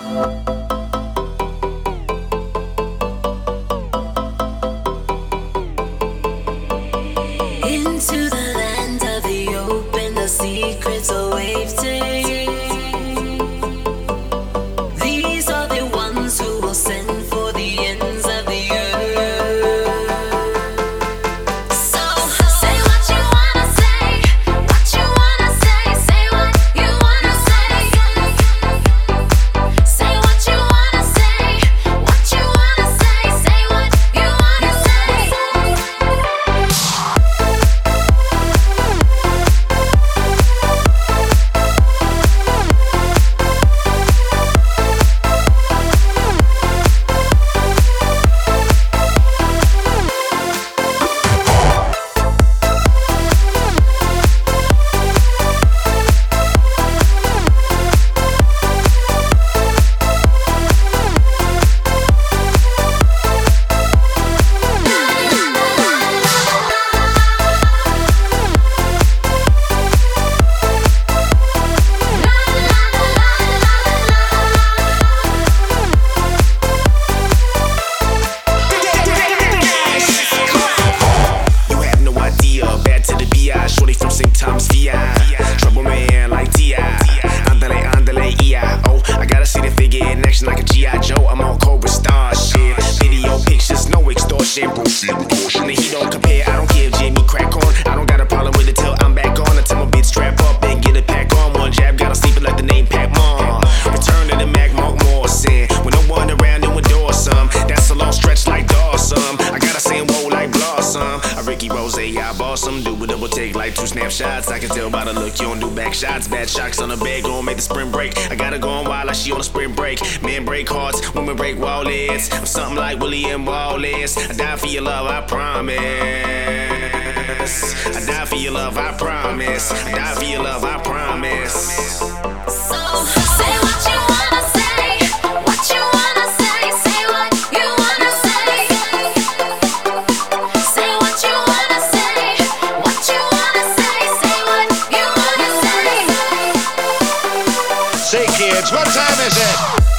Into the land of the open, the secrets a wave take. These are the ones who will send for the ends of the earth. So say what you wanna say, what you wanna say, say what you wanna say. Say what you wanna say, what you wanna say, say what you wanna say. Shorty from St. Thomas, VI. Trouble man like T.I. Andale, andale, E.I.O. I gotta see the figure in action like a G.I. Joe. I'm on Cobra Star shit. Video pictures, no extortion. And he don't compare, I don't give Jimmy crack on. I don't got a problem with it till I'm back on. Until my bitch strap up and get it pack on. One jab, gotta sleep it like the name Pat Mon. Return to the Mac Mark Morrison. With no one around, then endorse some. That's a long stretch like Dawson. I gotta say whoa like Blossom. I Ricky Rose, I boss some. Do a double take like 2 snapshots. I can tell by the look you don't do back shots. Bad shocks on the bed, gon' make the sprint break. I gotta go on wild like she on a sprint break. Men break hearts, women break wallets. I'm something like William Wallace. I die for your love, I promise. I die for your love, I promise. I die for your love, I promise. So say what you wanna say, what you wanna say, say what you wanna say. Say what you wanna say, what you wanna say, say what you wanna say. Say kids, what time is it?